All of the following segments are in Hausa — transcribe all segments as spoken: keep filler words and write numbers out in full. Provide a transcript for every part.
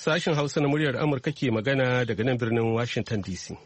Sashen Hausa na muryar Amurka ke magana daga nan birnin Washington D C.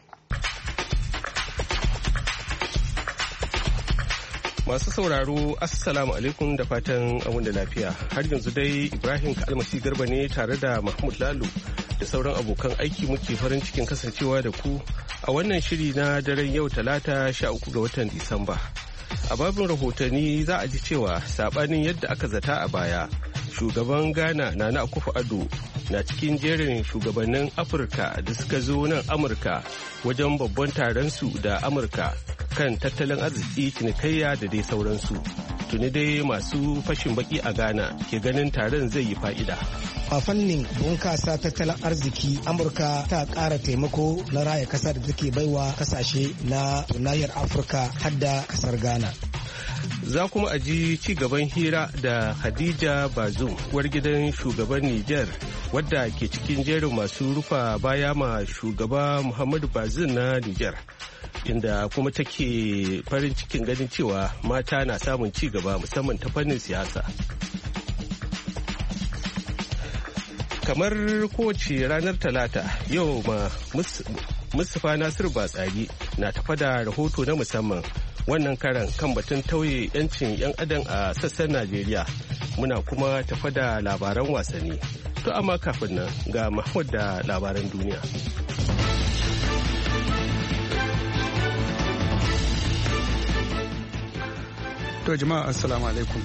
Masu sauraro, Assalamu alaikum da fatan abun da lafiya. Har yanzu dai Ibrahim Kalmasi Garba ne tare da Mahmud Lalo da sauran abokan aiki muke farin cikin kasancewa da ku a wannan shiri na daren yau Talata sha uku ga watan Disamba. A babin rahotanni za a ji cewa sabanin yadda aka zata a baya, shugaban Ghana Nana Akufo-Addo na cikin jerin shugabannin Afirka da suka zo nan Amurka wajen babban taron su da Amurka kan tattalin arziki, cinikayya da dai sauransu. Tuni dai masu fashin baki a Ghana ke ganin taron zai yi fa'ida. A fannin bunkasa tattalin arziki, Amurka ta ƙara taimako na raya ƙasa da take baiwa ƙasashe na nahiyar Afirka hadda ƙasar Ghana. Za kuma a ji ci gaban hira da Khadija Bazoum, uwar gidan shugaban Nijar, wadda ke cikin jerin masu rufa baya ma shugaba Muhammadu Bazoum na Nijar, inda kuma take farin cikin ganin cewa mata na samun ci gaba musamman ta fannin siyasa. Kamar kowace ranar Talata, yau ma Mustapha Nasiru Batsari na tafa da rahoto na musamman, wannan karan kan batun tauye 'yancin 'yan adam a sassan Najeriya. Muna kuma tafa da labaran wasanni. To amma kafin nan ga Mahmud da labaran duniya. To jama'a assalamu alaikum.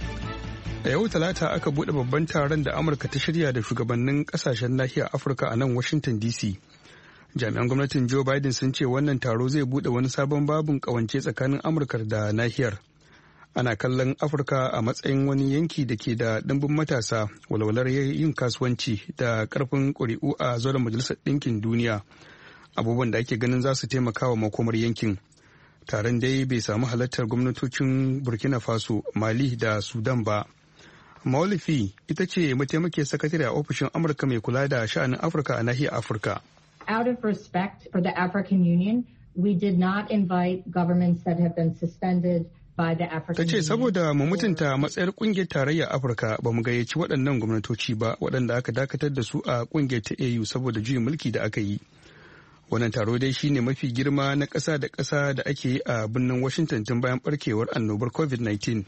A yau Talata aka bude babban taron da Amurka ta shirya da shugabannin kasashen nahiyar Afirka a nan Washington D C. Jami'an gwamnatin Joe Biden sun ce wannan taro zai bude wani sabon babin kawance tsakanin Amurka da nahiyar. Ana kallon Afirka a matsayin wani yanki da ke da ɗimbin matasa, walwalar yin kasuwanci da ƙarfin ƙuri'u a zauren Majalisar Ɗinkin Duniya, abubuwan da ake ganin za su taimaka wa makomar yankin. Taron dai bai samu halartar gwamnatocin Burkina Faso, Mali da Sudan ba. Maulifi ita ce mataimakiyar sakatare a ofishin Amurka mai kula da sha'anin Afirka a nahiyar Afirka. Out of respect for the African Union, we did not invite governments that have been suspended by the African Union. Ta ce saboda mu mutunta matsayar kungiyar tarayyar Afirka ba mu gayyaci waɗannan gwamnatoci ba waɗanda aka dakatar da su a kungiyar ta A U saboda juyin mulki da aka yi. Wannan taro dai shine mafi girma na ƙasa da ƙasa da ake yi a birnin Washington tun bayan barkewar annobar covid nineteen.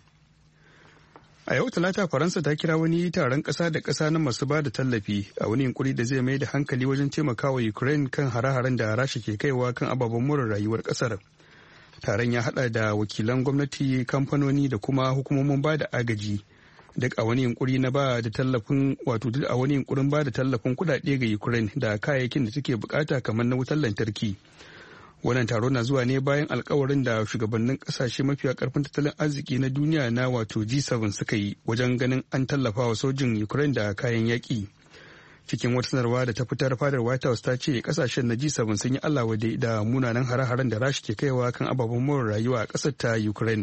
A yau Talata, Faransa ta kira wani taron ƙasa da ƙasa na masu ba da tallafi a wani yunkuri da zai mai da hankali wajen taimakawa Ukraine kan hare-haren da Rasha ke kaiwa kan ababen more rayuwar ƙasar. Taron ya haɗa da wakilan gwamnati, kamfanoni da kuma hukumomin ba da agaji. Duk a wani yunkuri na ba da tallafin wato duk a wani yunkurin ba da tallafin kuɗaɗe ga Ukraine da kayayyakin da take bukata kamar na wutar lantarki. Wannan taro na zuwa ne bayan alkawarin da shugabannin kasashe mafiya karfin tattalin arziki na duniya na wato G seven suka yi wajen ganin an tallafa wa sojin Ukraine da kayan yaƙi. Cikin wata sanarwa da ta fitar, fadar White House ta ce kasashen na G seven sun yi Allah wade da munanan hare-haren da Rasha ke kaiwa kan ababen more rayuwa a ƙasar ta Ukraine.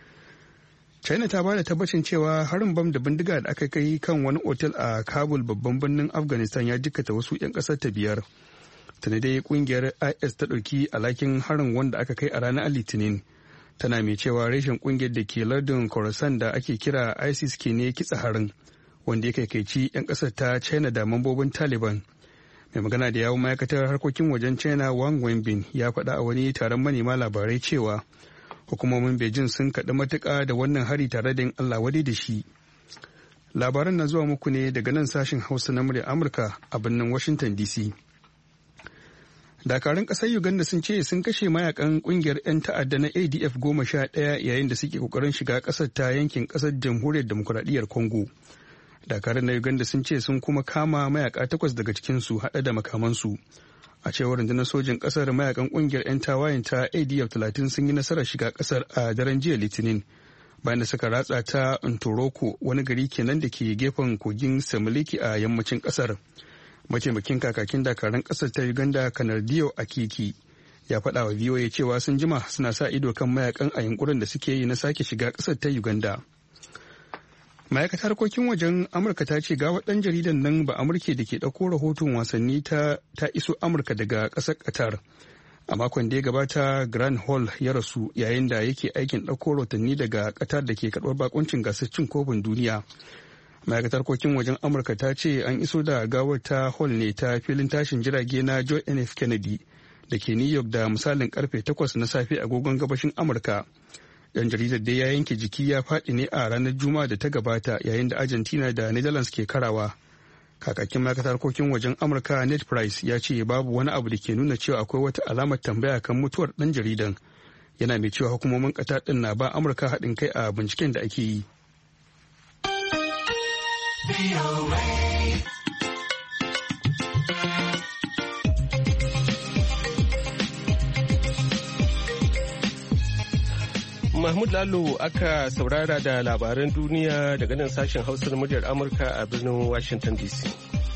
China ta ba da tabbacin cewa harin bam da bindiga da aka kai kan wani otel a Kabul, babban birnin Afghanistan, ya jikkata wasu 'yan ƙasar ta biyar. Tana dai kungiyar I S ta ɗauki alhakin harin wanda aka kai a ranar Litinin, tana mai cewa reshen kungiyar da ke lardin Khorasan da ake kira ISIS ke ne kitsa harin, wanda ya kaikaici 'yan ƙasar ta China da mambobin Taliban. Mai magana da yawun ma'aikatar harkokin wajen China Wang Wenbin ya faɗa a wani taron manema labarai cewa hukumomin Beijing sun kaɗi matuƙa da wannan hari tare da yin Allah wadai da shi. Labaran na zuwa muku ne daga nan sashen Hausa na murya Amurka a birnin Washington D C. Dakarun ƙasar Uganda sun ce sun kashe mayakan ƙungiyar 'yan ta'adda na A D F goma sha ɗaya yayin da suke ƙoƙarin shiga ƙasar ta yankin ƙasar Jamhuriyar Demokuraɗiyyar Congo. Dakarun na Uganda sun ce sun kuma kama mayaka takwas daga cikinsu haɗe da makamansu. A cewar rundunar sojin ƙasar, mayakan ƙungiyar 'yan tawayen ta A D F talatin sun yi nasarar shiga ƙasar a daren jiya Litinin, bayan da suka ratsa ta Ntoroko, wani gari kenan da ke gefen kogin Semiliki a yammacin ƙasar. Mataimakin kakakin dakarun ƙasar ta Uganda, Kanar Dio Akiki, ya faɗa wa V O A cewa sun jima suna sa ido kan mayakan a yunkurin da suke yi na sake shiga ƙasar ta Uganda. Ma'aikatar harkokin wajen Amurka ta ce gawar ɗan jaridan nan ba Amurke da ke ɗauko rahoton wasanni ta, ta iso Amurka daga ƙasar Qatar. A makon da ya gabata, Grant Hall ya rasu yayin da yake aikin ɗauko rahotanni daga Qatar da ke karɓar bakuncin gasar cin kofin duniya. ma'aikatar harkokin wajen amurka ta ce an iso da gawar ta hall ne ta filin tashin jirage na john n f kennedy da ke new york da misalin karfe takwas na safe agogon gabashin amurka. Yan jaridar dai ya yanke jiki ya faɗi ne a ranar juma'a da ta gabata yayin da argentina da netherlands ke karawa. Kakakin ma'aikatar harkokin wajen amurka Ned Price ya ce babu wani abu da ke nuna cewa akwai wata alamar tambaya kan mutuwar ɗan jaridan, yana mai cewa hukumomin ƙasa ɗin na ba amurka haɗin kai a binciken da ake yi. Mahmud Lalo aka saurara da labaran duniya daga nan sashen hausar muryar Amurka a birnin Washington D C.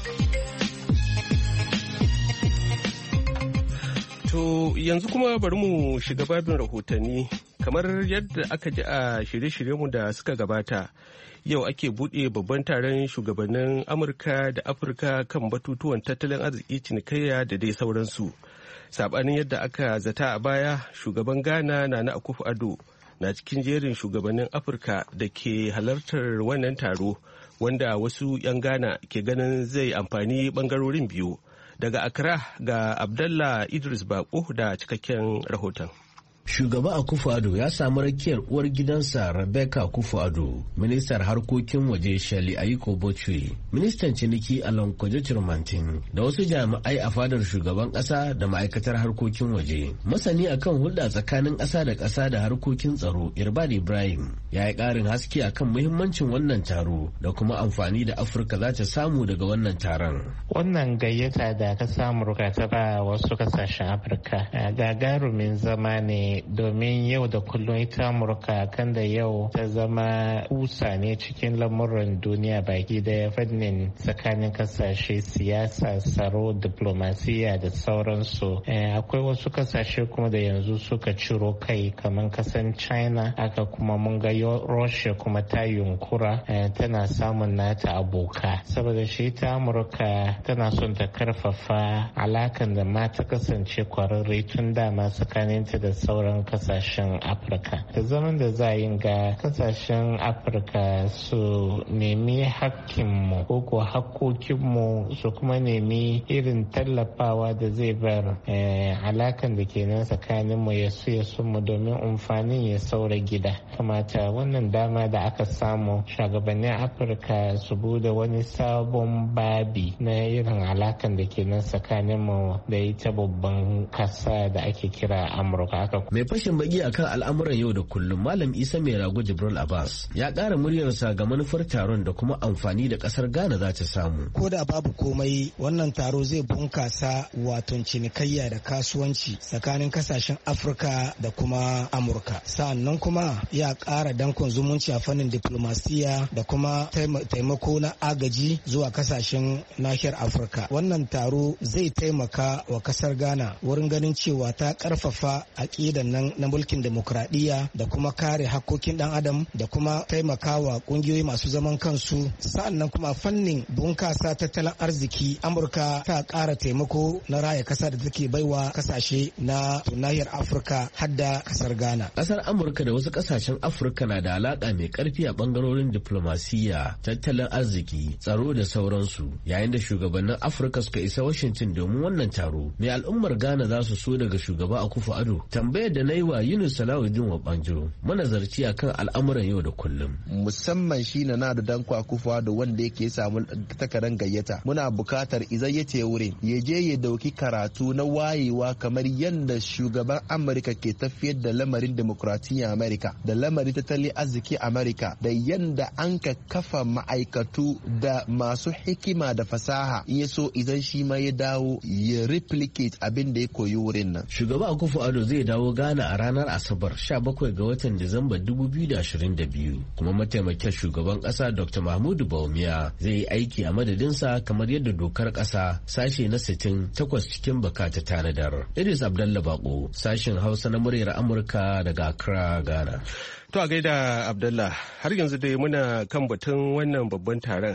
To yanzu kuma bari mu shiga babin rahotanni. Kamar yadda aka ji a shirye-shiryenmu da suka gabata, yau ake buɗe babban taron shugabannin Amurka da Afirka kan batutuwan tattalin arziki, cinikayya da dai sauransu. Saɓanin yadda aka zata a baya, shugaban Ghana Nana Akufo-Addo na cikin jerin shugabannin Afirka da ke halartar wannan taro, wanda wasu 'yan Ghana ke ganin zai amfani bangarorin biyu. Daga Accra ga Abdallah Idris Bako da cikakken rahoton. Shugaba Akufo-Addo ya samu rakiyar uwar gidansa Rebecca Akufo-Addo, ministar harkokin waje Shirley Ayiko Botchwey, ministan ciniki Alon Kojo Chirmantin, da wasu jami'ai a fadar shugaban ƙasa da ma'aikatar harkokin waje. Masani akan hulɗa tsakanin ƙasa da ƙasa da harkokin tsaro Irbad Ibrahim ya yi ƙarin haske akan muhimmancin wannan taro da kuma amfani da Afirka za ta samu daga wannan taron. Wannan gayyata da ka samu ta ba wasu ƙasashen Afirka gagarumin zama ne domin yau da kullum ita Amurka kan da yau ta zama kusa ne cikin lamuran duniya baki daya, fannin tsakanin kasashe, siyasa, tsaro, diplomasiya da sauransu. Akwai wasu kasashe kuma da yanzu suka ciro kai kamar kasan China, aka kuma mun ga Russia kuma ta yunkura tana samun nata aboka. Saboda shi ta Amurka tana son ta karfafa alakan da ma ta kasance kwararre tun dama tsakaninta da sauran sauran kasashen Afirka. Da zaman da za yi ga kasashen Afirka su nemi hakkinmu ko ko hakkokinmu su kuma nemi irin tallafawa da zai bar alakan da ke nan tsakaninmu ya su ya mu domin amfanin ya saura gida. Kamata wannan dama da aka samu shugabannin Afirka su bude wani sabon babi na irin alakan da ke nan tsakaninmu da ita babban kasa da ake kira Amurka. Mai fashin baki akan al'amuran yau da kullum Malam Isa Mai Rago Jibril Abbas ya ƙara muryarsa ga manufar taron da kuma amfani da ƙasar Ghana za ta samu. Ko da babu komai, wannan taro zai bunkasa waton cinikayya da kasuwanci tsakanin kasashen Afirka da kuma Amurka. Sa'annan kuma ya ƙara dankon zumunci a fannin diplomasiya da kuma taimako na agaji zuwa kasashen nahiyar Afirka. Wannan taro zai taimaka wa kasar Ghana wurin ganin cewa ta ƙarfafa aƙidan nan na mulkin demokradiyya da kuma kare hakkokin ɗan adam da kuma taimakawa ƙungiyoyi masu zaman kansu. Sa'annan kuma fannin bunkasa tattalin arziki, Amurka ta ƙara taimako na raya kasa da take baiwa kasashe na nahiyar Afirka hadda kasar Ghana. Kasar Amurka da wasu kasashen Afirka na da alaƙa mai ƙarfi a ɓangarorin diplomasiya, tattalin arziki, tsaro da sauransu. Yayin da shugabannin Afirka suka isa Washington domin wannan taro, mai al'ummar Ghana za su so daga shugaba Akufo-Addo? Tambayar da na yi wa Yunus Salahuddin Wabanjo, manazarci akan al'amuran yau da kullum. Musamman shi na Nana Dankwa Akufo-Addo wanda yake samu takarar gayyata. Muna bukatar idan ya ce wurin ya je ya dauki karatu na wayewa kamar yadda shugaban Amurka ke tafiyar da lamarin demokratiyyar Amurka da lamarin tattalin arziki Amurka da yadda an ka kafa ma'aikatu da masu hikima da fasaha, in ya so idan shi ma ya dawo ya replicate abin da ya koyi wurin nan. Shugaba Akufo-Addo zai dawo Ghana a ranar Asabar sha bakwai ga watan Disamba dubu biyu da ashirin da biyu, kuma mataimakin shugaban kasa Doctor Mahmudu Bawumia zai yi aiki a madadinsa kamar yadda dokar kasa sashe na sittin takwas cikin baka ta tanadar. Idris Abdallah Bako, sashen Hausa na muryar Amurka daga Accra, Ghana. To a gaida Abdallah, har yanzu dai muna kan batun wannan babban taron.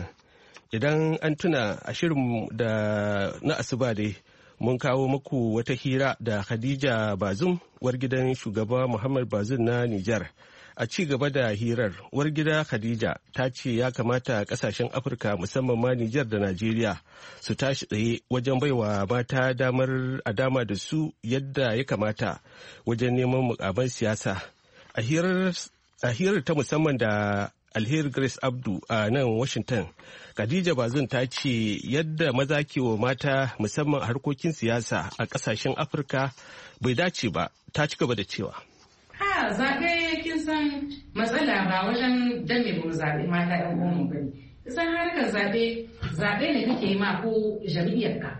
Idan an tuna a shirin da na asuba dai mun kawo muku wata hira da Khadija Bazum, uwar gidan shugaba Muhammad Bazum na Nijar, A ci gaba da hirar, uwar gida Khadija ta ce ya kamata kasashen Afirka musamman ma Nijar da Najeriya su tashi tsaye wajen baiwa mata damar a dama da su yadda ya kamata wajen neman mukaman siyasa. A hirar ta musamman da Alheri Grace Abdu a nan Washington, Khadija Bazin ta ce yadda maza ke wa mata musamman a harkokin siyasa a kasashen Afirka bai dace ba. Ta ci gaba da cewa. Ha zaɓe kin san matsala ba wajen dan me mu zaɓe mata ɗan uwan ba ne. Kusan harkar zaɓe zaɓe ne kake yi ma ko jam'iyyar ka.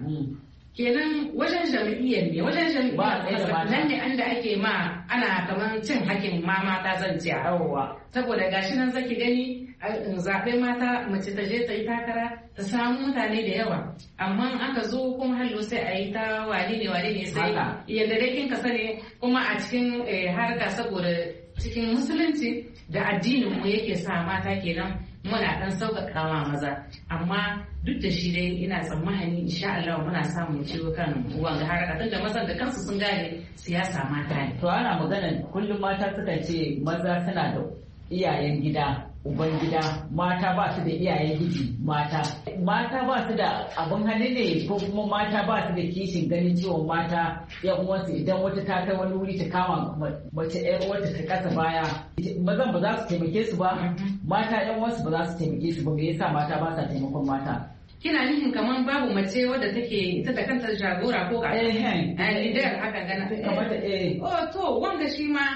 Kenan wajen jam'iyyar ne wajen jam'iyyar nan ne an da ake ma ana kaman cin hakin ma mata zan ce a awowa. Saboda gashi nan zaki gani zaɓe mata mace ta je ta yi takara ta samu mutane da yawa amma aka zo kuma hallo sai a yi ta wani ne wani ne sai yadda dai kin ka sani kuma a cikin harka saboda cikin musulunci da addinin mu yake sa mata kenan muna dan sauƙaƙawa maza amma duk da shi dai ina tsammani insha Allah muna samun ciwo kan wanga harka tunda mazan da kansu sun gane siyasa mata ne. To ana magana kullum mata suka ce maza suna da iyayen gida uban gida mata ba su da iyayen giji mata mata ba su da abin hannu ne ko kuma mata ba su da kishin ganin ciwon mata yan uwansu idan wata ta kai wani wuri ta kama mace yan uwarta ta kasa baya mazan ba za su taimake su ba mata yan uwansu ba za su taimake su ba me yasa mata ba sa taimakon mata. Kina nufin kamar babu mace wadda take ita da kanta jagora ko ka eh leader haka gana kamar eh oh to wanda shi ma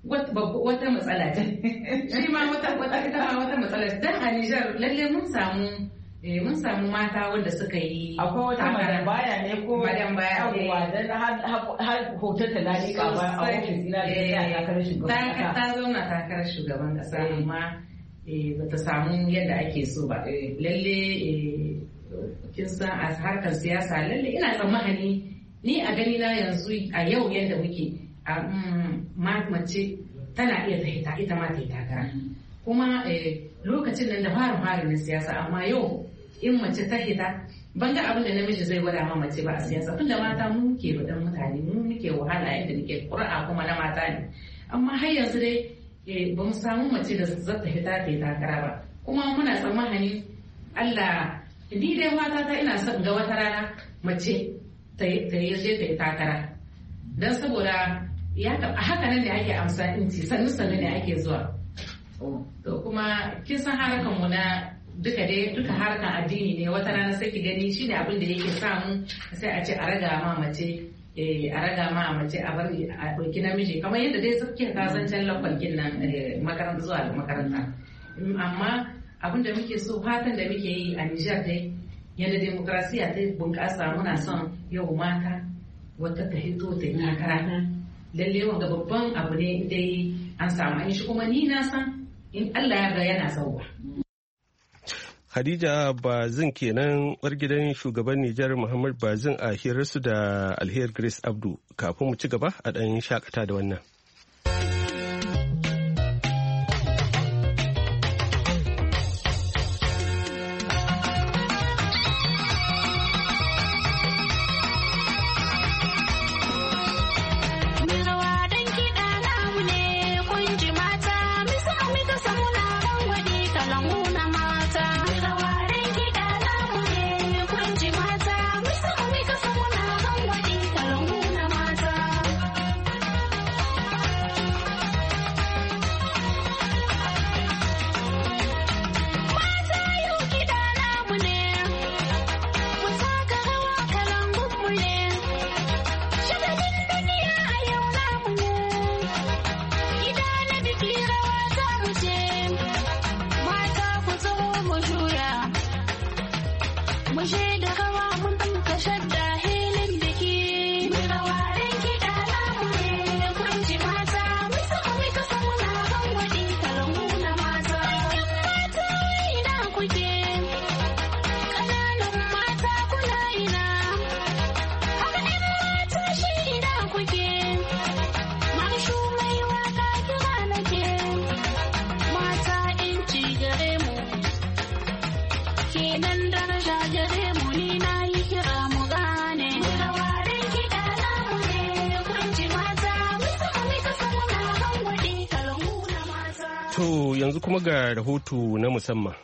wata matsala ce shi ma wata wata ita ma wata matsala ce dan a Nijar lalle mun samu mun samu mata wanda suka yi akwai wata madan baya ne ko madan baya abuwa dan har hoton ta na lika ba a ofis ina da takarar shugaban kasa ta zauna takarar shugaban kasa amma bata samu yadda ake so ba lalle kin san a harkar siyasa lalle ina tsammani ni a gani na yanzu a yau yadda muke mace tana iya ta hita ita ma ta yi takara kuma lokacin nan da fara fara na siyasa amma yau in mace ta hita ban ga abin da namiji zai gwada ma mace ba a siyasa tunda mata mu muke badan mutane mu muke wahala yadda muke ƙura'a kuma na mata ne amma har yanzu dai ba mu samu mace da za ta hita ta yi takara ba kuma muna tsammani Allah ni dai mata ta ina son ga wata rana mace ta yi ta yi takara don saboda a haka nan da ake amsa inci sannu sannu ne ake zuwa to kuma kin san harkan mu na duka dai duka harkan addini ne wata rana sai ki gani shine abin da yake samu sai a ce a raga ma mace a raga ma mace a bar a ɗauki namiji kamar yadda dai suke kasancen lakwalkin nan makaranta zuwa da makaranta amma abin da muke so fatan da muke yi a Nijar dai yadda demokrasiya ta bunƙasa muna son yau mata wata ta hito ta yi takara lalle wanga babban abu ne dai an samu an shi kuma ni na san in Allah ya ga yana sauwa. Khadija Bazin kenan war gidan shugaban Nijar Muhammad Bazin a hirarsu da Alheri Grace Abdu kafin mu ci gaba a ɗan shakata da wannan. To yanzu kuma ga rahoto na musamman.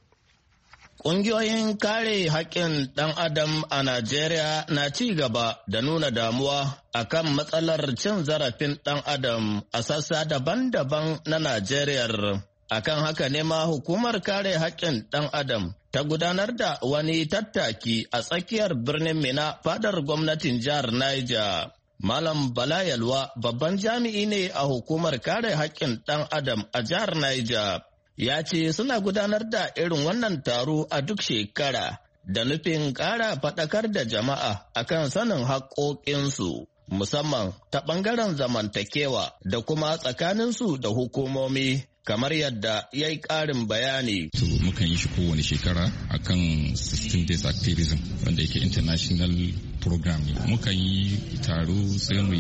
Ƙungiyoyin kare haƙƙin ɗan adam a Najeriya na ci gaba da nuna damuwa akan matsalar cin zarafin ɗan adam a sassa daban-daban na Najeriya. Akan haka ne ma hukumar kare haƙƙin ɗan adam ta gudanar da wani tattaki a tsakiyar birnin Mina fadar gwamnatin jihar Niger. Malam Bala Yalwa babban jami'i ne a hukumar kare haƙƙin ɗan adam a jihar Niger. Ya ce suna gudanar da irin wannan taro a duk shekara da nufin ƙara faɗakar da jama'a akan sanin haƙoƙinsu, musamman ta ɓangaren zamantakewa da kuma tsakaninsu da hukumomi. Kamar yadda ya yi ƙarin bayani. So, mukan yi shi kowane shekara akan sixteen days activism wanda yake international program ne. Mukan yi taro sai mu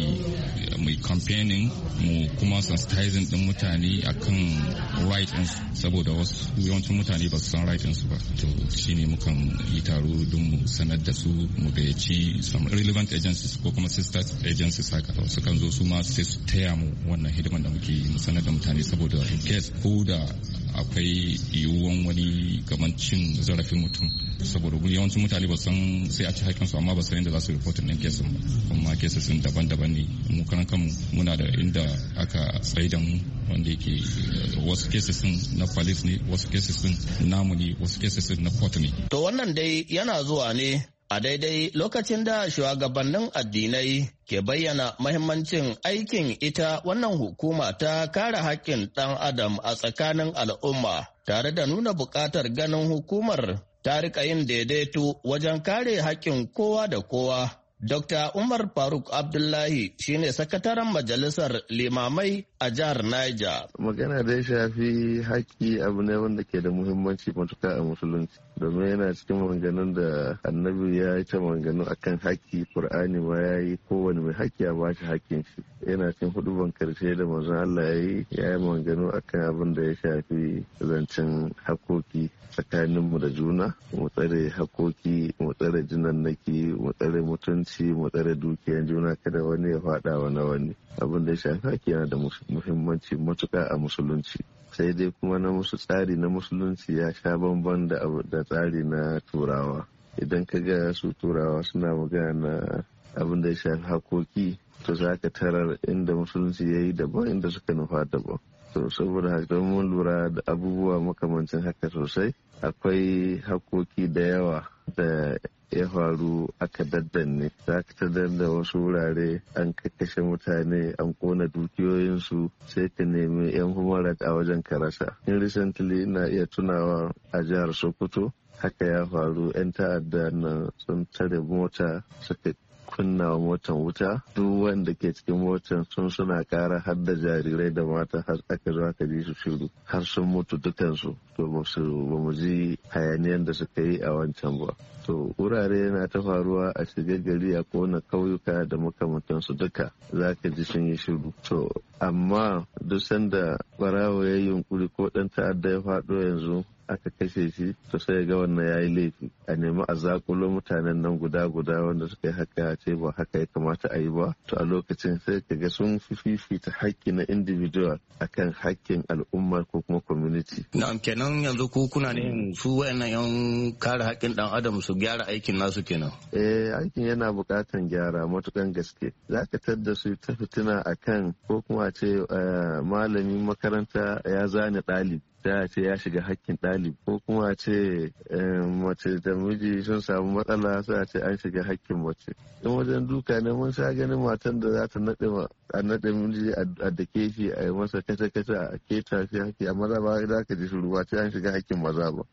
yi campaigning mu kuma sensitizing din mutane akan right ɗinsu saboda wasu yawancin mutane ba su san right ɗinsu ba. To shine mukan yi taro don mu sanar da su mu gayyaci some relevant agencies ko kuma sister agencies haka su kan zo su ma sai su taya mu wannan hidiman da muke mu sanar da mutane saboda ko da akwai yiwuwan wani kamar cin zarafin mutum saboda yawancin mutane ba san sai a ci haƙƙinsu amma ba san inda za su reportin ɗin kesin ba kuma kesin daban-daban ne mu karan kanmu muna da inda aka tsaye da mu wanda yake wasu kesin na police ne wasu kesin namu ne wasu kesin na court ne. To wannan dai yana zuwa ne a daidai lokacin da shugabannin addinai ke bayyana mahimmancin aikin ita wannan hukuma ta kare haƙƙin ɗan adam a tsakanin al'umma tare da nuna buƙatar ganin hukumar ta riƙa yin daidaito wajen kare haƙƙin kowa da kowa. Dokta Umar Faruk Abdullahi shine sakataren majalisar limamai a jihar Niger. Magana da ya shafi haƙƙi abu ne wanda ke da muhimmanci matuƙa a musulunci. Domin yana cikin maganganun da annabi ya yi ta maganganu akan haƙƙi, Kur'ani ma ya yi kowane mai haƙƙi a ba shi haƙƙin shi. Yana cikin huduban karshe da manzon Allah ya yi ya yi maganganu akan abin da ya shafi zancen haƙƙoƙi tsakaninmu da juna, mu tsare haƙƙoƙi, mu tsare jinannaki, mu tsare mutunci, mu tsare dukiyar juna kada wani ya faɗa wa na wani. Abin da ya shafi haƙƙi yana da muhimmanci matuƙa a musulunci. Sai dai kuma na musu tsari na musulunci ya sha bamban da da tsari na turawa. Idan ka ga su turawa suna magana na abin da ya shafi haƙƙoƙi to za ka tarar inda musulunci ya yi daban inda suka nufa daban. To saboda haka mun lura da abubuwa makamancin haka sosai akwai haƙoƙi da yawa da ya faru aka daddanne za ka tadar da wasu wurare an kashe mutane an kona dukiyoyinsu sai ka nemi yan humarat a wajen karasa. In recently na iya tunawa a jihar Sokoto haka ya faru yan ta'adda na sun tare mota suka kunna wa motan wuta duk wanda ke cikin motan sun suna kara har da jarirai da mata har aka zo aka ji su shiru har sun mutu dukansu to ba su ba mu ji hayaniyan da suka yi a wancan ba. To wurare na ta faruwa a shiga gari a kona kauyuka da makamantansu duka za ka ji sun yi shiru. To amma duk sanda barawo ya yi yunkuri ko dan ta'adda ya faɗo yanzu aka kashe shi to sai ga wannan yayi laifi a nemi a zakulo mutanen nan guda guda wanda suka yi haka ce ba haka ya kamata a yi ba to a lokacin sai ka ga sun fi fifita haƙƙi na individual akan haƙƙin al'umma ko kuma community. Na'am kenan yanzu ku kuna ne su wayannan yan kare haƙƙin dan adam su gyara aikin nasu kenan. Eh aikin yana buƙatan gyara matukan gaske zaka tadda su ta fitina akan ko kuma ce malamin makaranta ya zane ɗalibi da ce ya shiga hakkin ɗalibi ko kuma ce mace da miji sun samu matsala sai a ce an shiga hakkin mace in wajen duka ne mun sha ganin matan da za ta naɗe a naɗe miji a dake shi a yi masa kace-kace a keta shi hakki amma za ba za ka ji shuru ba ce an shiga hakkin maza ba.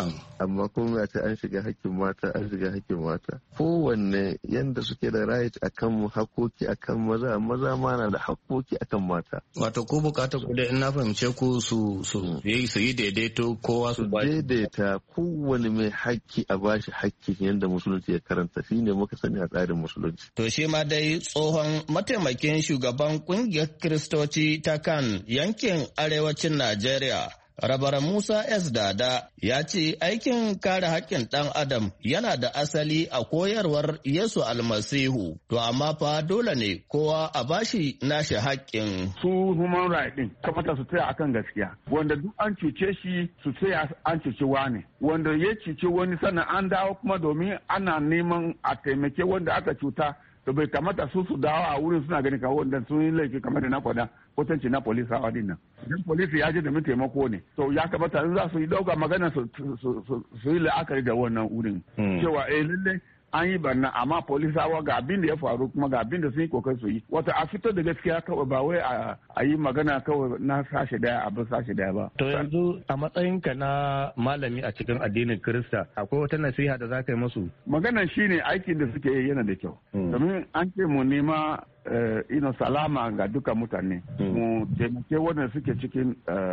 Amma kuma ce an shiga hakkin mata an shiga hakkin mata kowanne yanda suke da right akan mu hakoki akan maza maza ma na da hakoki akan mata. Wato ko bukatar ku dai in na fahimce ku su su yi su yi daidaito kowa su ba daidaita kowanne mai hakki a bashi hakki yanda musulunci ya karanta shine muka sani a tsarin musulunci. To shi ma dai tsohon mataimakin shugaban kungiyar Kiristoci ta kan yankin arewacin Najeriya Rabaran Musa S. Dada ya ce aikin kare haƙƙin ɗan adam yana da asali a koyarwar Yesu Almasihu, to amma fa dole ne kowa a bashi nashi haƙƙin. Su human right ɗin kamata su tsaya akan gaskiya, wanda duk an cuce shi su tsaya an cuce wani, wanda ya cuce wani sannan an dawo kuma domin ana neman a taimake wanda aka cuta, to bai kamata su su dawo a wurin suna gani kawo wanda sun yi laifi kamar da na kwada kwatanci na polisi a wadin nan. Idan polisi ya je domin taimako ne, to ya kamata in za su yi dauka magana su yi la'akari da wannan wurin. Cewa eh lallai an yi barna amma polisawa ga abin da ya faru kuma ga abin da sun yi kokari su yi. Wata a fitar da gaskiya kawai ba wai a yi magana kawai na sashe daya abin sashe daya ba. To yanzu a matsayinka na malami a cikin addinin Kirista akwai wata nasiha da za ka yi musu? Maganan shine aikin da suke yi yana da kyau. Domin an ce mu nema ino salama ga duka mutane mu taimake wanda suke cikin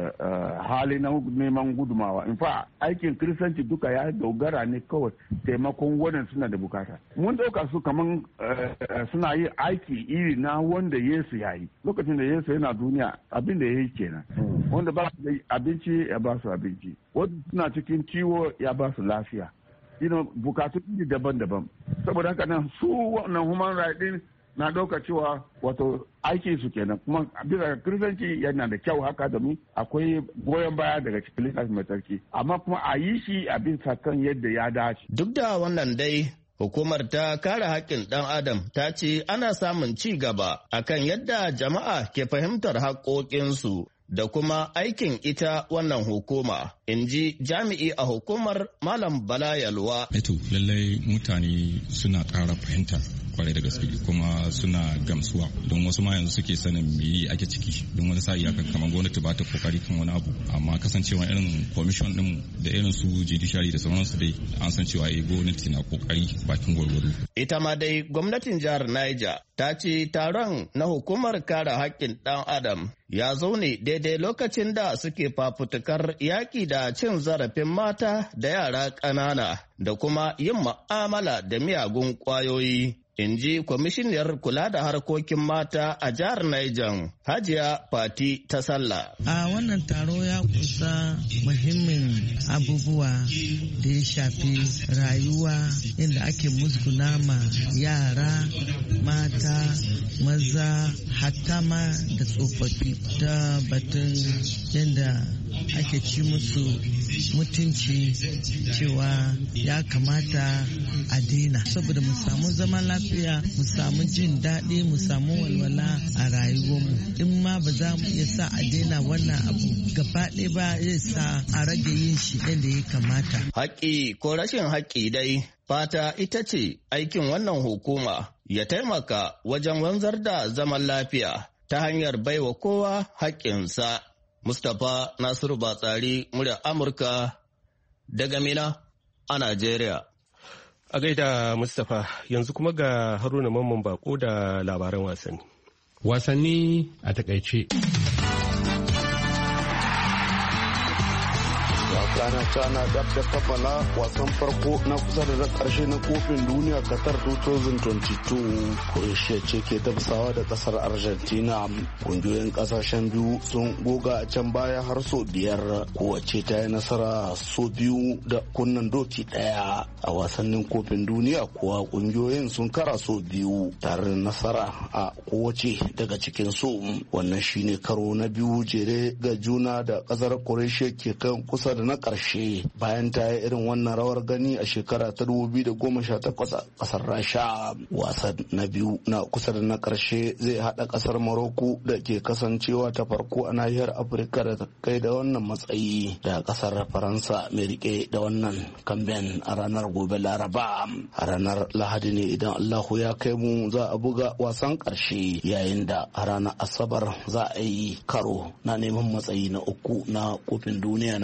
hali na neman gudumawa. In fa aikin kiristanci duka ya dogara ne kawai taimakon wanda suna da bukata. Mun dauka su kaman suna yi aiki iri na wanda Yesu ya yi lokacin da Yesu yana duniya, abin da ya yi kenan. Wanda ba su abinci ya ba su abinci, wanda suna cikin ciwo ya ba su lafiya. Ino bukatu iri daban-daban. Saboda haka nan su wannan human right din na ɗauka cewa wato aiki su kenan, kuma bisa kiristanci yana da kyau haka domin akwai goyon baya daga cikin littafi mai tsarki, amma kuma a yi shi a bisa kan yadda ya dace. Duk da wannan dai hukumar ta kare haƙƙin ɗan adam ta ce ana samun ci gaba akan yadda jama'a ke fahimtar haƙƙoƙinsu da kuma aikin ita wannan hukuma, in ji jami'i a hukumar Malam Bala Yalwa. Eto lallai mutane suna ƙara fahimta kwarai da gaske kuma suna gamsuwa don wasu ma yanzu suke sanin me ake ciki, don wani sa'i akan kamar gwamnati ba ta kokari kan wani abu, amma kasancewa irin commission din da irin su judiciary da sauransu dai an san cewa eh gwamnati na kokari bakin gwargwado. Ita ma dai gwamnatin jihar Niger ta ce taron na hukumar kare haƙƙin ɗan adam ya zo ne daidai lokacin da suke fafutukar yaƙi da cin zarafin mata da yara ƙanana da kuma yin ma'amala da miyagun ƙwayoyi. In ji kwamishiniyar kula da harkokin mata a jihar Niger, Hajiya Fati ta Sallah. A wannan taro ya kusa muhimmin abubuwa da ya shafi rayuwa inda ake musguna ma yara, mata, maza, hatta ma da tsofaffi ta batun yadda ake ci musu mutunci cewa ya kamata a daina saboda mu samu zaman lafiya, mu samu jin daɗi, mu samu walwala a rayuwarmu. In ma ba za mu iya sa a daina wannan abu gaba ɗaya ba, zai sa a rage yin shi yadda ya kamata. Haƙƙi ko rashin haƙƙi dai fata ita ce aikin wannan hukuma ya taimaka wajen wanzar da zaman lafiya ta hanyar baiwa kowa haƙƙinsa. Mustapha Nasiru Batsari, muryar Amurka daga Mina a Najeriya. A gaida Mustapha, yanzu kuma ga Haruna Mamman Bako da labaran wasanni. Wasanni a takaice. Ghana tana dab da kammala wasan farko na kusa da na karshe na kofin duniya Qatar twenty twenty-two. Croatia ce ke tafsawa da kasar Argentina. Kungiyoyin kasashen biyu sun goga a can baya har so biyar, kowace ta yi nasara so biyu da kunnan doki daya. A wasannin kofin duniya kuwa kungiyoyin sun kara so biyu tare da nasara a kowace daga cikin su. Wannan shine karo na biyu jere ga juna da kasar Croatia ke kan kusa da na karshe bayan ta yi irin wannan rawar gani a shekara ta dubu biyu da goma sha takwas a kasar Rasha. Wasan na biyu na kusa da na karshe zai hada kasar Morocco da ke kasancewa ta farko a nahiyar Afirka da ta kai da wannan matsayi da kasar Faransa mai rike da wannan kamben a ranar gobe Laraba. A ranar Lahadi ne idan Allahu ya kai mu za a buga wasan karshe, yayin da a ranar Asabar za a yi karo na neman matsayi na uku na kofin duniya na kwallon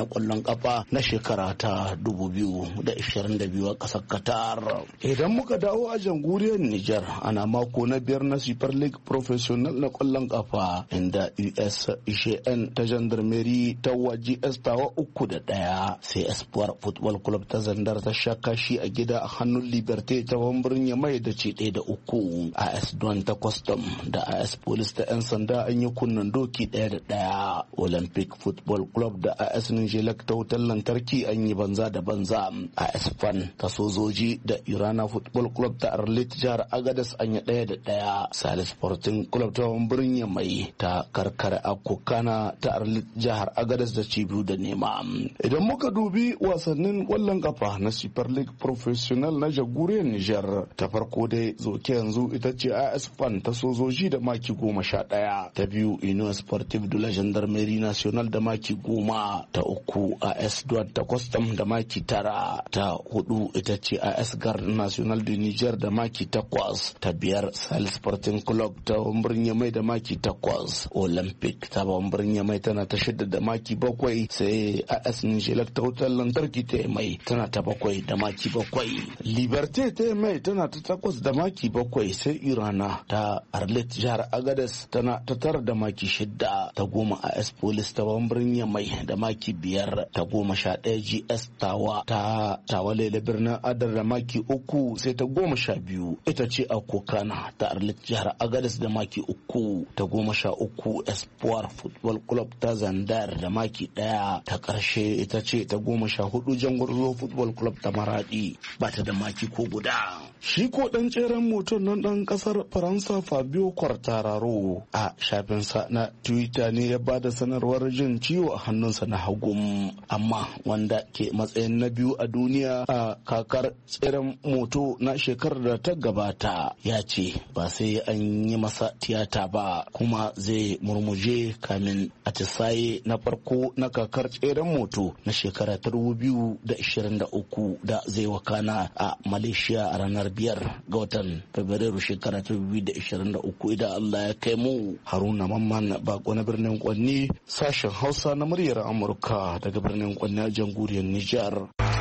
kafa na shekara ta dubu biyu da ashirin da biyu a ƙasar Qatar. Idan muka dawo a jamhuriyar Nijar ana mako na biyar na Super League Professional na ƙwallon kafa inda U S G N ta Gendarmerie ta wa G S tawa uku da ɗaya sai Espoir Football Club ta Zandar ta sha kashi a gida a hannun Liberté ta Bambirin Yamai da ce ɗaya da uku. A S Duan ta Custom da A S Police ta 'yan sanda an yi kunnen doki ɗaya da ɗaya. Olympic Football Club da A S Nijelek ta wutar lantarki an yi banza da banza. A S Fan ta sojoji da Irana Football Club ta Arlit jihar Agadez an yi ɗaya da ɗaya. Salis Sporting Club ta Bambirin Yamai ta karkare Akokana ta Arlit jihar Agadez da cibiyu da nema. Idan muka dubi wasannin kwallon kafa na Super League Professional na jamhuriyar Nijar ta farko dai zoke yanzu ita ce A S Fan ta sojoji da maki goma sha ɗaya, ta biyu Union Sportive de la Gendarmerie Nationale da maki goma, ta uku A S Duat ta Custom da maki tara, ta hudu ita ce A S Garde National de Niger da maki takwas, ta biyar Salis Sporting Club ta Bambirin Yamai da maki takwas, Olympic ta Bambirin Yamai tana ta shida da maki bakwai, sai A S Nijelek ta wutar lantarki ta mai tana ta bakwai da maki bakwai, Liberté ta mai tana ta takwas da maki bakwai, sai Irana ta Arlit jihar Agadez tana ta tara da maki shida, ta goma A S Police ta Bambirin Yamai da maki biyar, ta goma sha ɗaya G S tawa ta tawa lele birnin Adar da maki uku, sai ta goma sha biyu ita ce a Kokana ta Arlit jihar Agadez da maki uku, ta goma sha uku Espoir Football Club ta Zandar da maki ɗaya, ta ƙarshe ita ce ta goma sha hudu Jangwarzo Football Club ta Maradi ba ta da maki ko guda. Shi ko ɗan tseren motar nan ɗan ƙasar Faransa Fabio Quartararo a shafinsa na Twitter ne ya ba da sanarwar jin ciwo a hannunsa na hagu, amma wanda ke matsayin na biyu a duniya a kakar tseren moto na shekarar da ta gabata ya ce ba sai an yi masa tiyata ba kuma zai murmuje kamin atisaye na farko na kakar tseren moto na shekara ta dubu biyu da ashirin da uku da zai wakana a Malaysia a ranar biyar ga watan Fabrairu shekara ta dubu biyu da ashirin da uku idan Allah ya kai mu. Haruna Mamman bako na birnin Kwanni, sashen Hausa na muryar Amurka daga birnin Kwanni a jamhuriyar Nijar.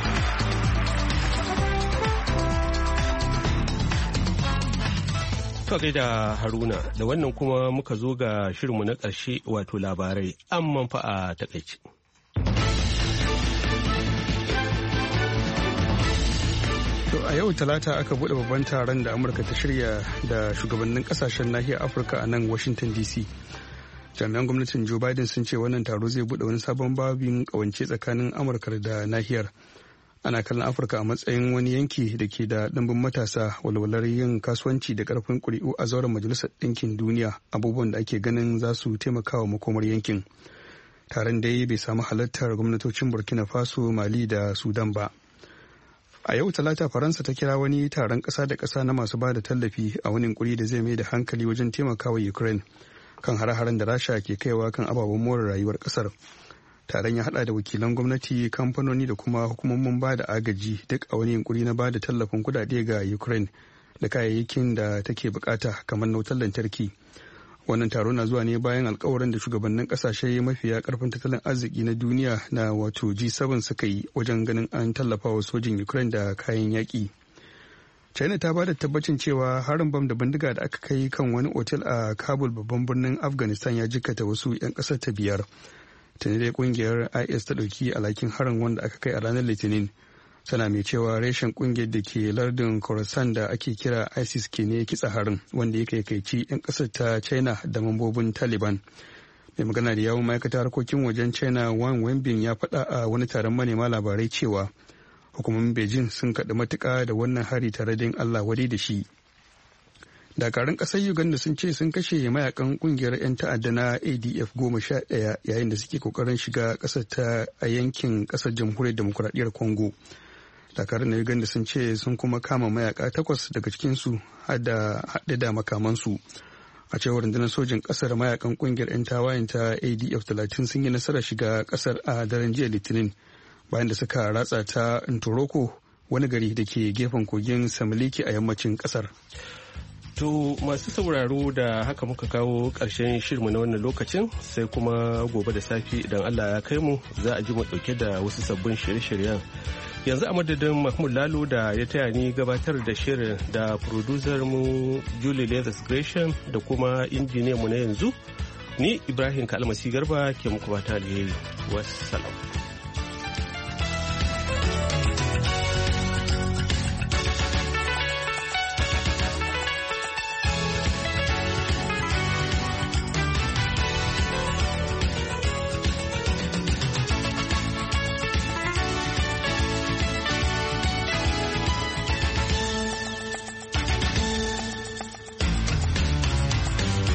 To da Haruna, da wannan kuma muka zo ga shirinmu na ƙarshe wato labarai amman fa a takaice. To a yau talata aka buɗe babban taron da Amurka ta shirya da shugabannin kasashen nahiyar Afirka a nan Washington D C. Jami'an gwamnatin Joe Biden sun ce wannan taro zai buɗe wani sabon babin ƙawance tsakanin Amurka da nahiyar. Ana kallon Afirka a matsayin wani yanki da ke da ɗimbin matasa, walwalar yin kasuwanci da ƙarfin ƙuri'u a zauren Majalisar Ɗinkin Duniya, abubuwan da ake ganin za su taimaka wa makomar yankin. Taron dai bai samu halartar gwamnatocin Burkina Faso, Mali da Sudan ba. A yau talata Faransa ta kira wani taron ƙasa da ƙasa na masu ba da tallafi a wani yunkuri da zai mai da hankali wajen taimakawa Ukraine kan hare-haren da Rasha ke kaiwa kan ababen more rayuwar ƙasar. Taron ya hada da wakilan gwamnati, kamfanoni da kuma hukumomin ba da agaji duk a wani yunkuri na ba da tallafin kudade ga Ukraine da kayayyakin da take bukata kamar na wutar lantarki. Wannan taro na zuwa ne bayan alkawarin da shugabannin kasashe mafiya karfin tattalin arziki na duniya na wato G seven suka yi wajen ganin an tallafa wa sojin Ukraine da kayan yaƙi. China ta ba da tabbacin cewa harin bam da bindiga da aka kai kan wani otel a Kabul babban birnin Afghanistan ya jikkata wasu 'yan ƙasar ta biyar. Tuni dai kungiyar I S ta ɗauki alhakin harin wanda aka kai a ranar Litinin. Tana mai cewa reshen kungiyar da ke lardin Khorasan da ake kira ISIS ke ne kitsa harin wanda ya kaikaici 'yan ƙasar ta China da mambobin Taliban. Mai magana da yawon ma'aikatar harkokin wajen China Wang Wenbin ya faɗa a wani taron manema labarai cewa hukumomin Beijing sun kaɗi matuƙa da wannan hari tare da yin Allah wadai da shi. Dakarun ƙasar Uganda sun ce sun kashe mayakan kungiyar 'yan ta'adda na A D F goma sha ɗaya yayin da suke kokarin shiga ƙasar ta a yankin ƙasar jamhuriyar demokuraɗiyyar Congo. Dakarun na Uganda sun ce sun kuma kama mayaka takwas daga cikinsu haɗe da makamansu. A cewar rundunar sojin ƙasar mayakan kungiyar 'yan tawayen ta A D F talatin sun yi nasarar shiga ƙasar a daren jiya Litinin bayan da suka ratsa ta Ntoroko, wani gari da ke gefen kogin Samiliki a yammacin ƙasar. To masu sauraro da haka muka kawo ƙarshen shirmu na wannan lokacin sai kuma gobe da safe idan Allah ya kai mu za a ji mu ɗauke da wasu sabbin shirye-shiryen. Yanzu a madadin Mahmud Lalo da ya taya ni gabatar da shirin da producer mu Julie Leathers Gresham da kuma injiniyan mu na yanzu ni Ibrahim Kalmasi Garba ke muku fata alheri. Wassalam.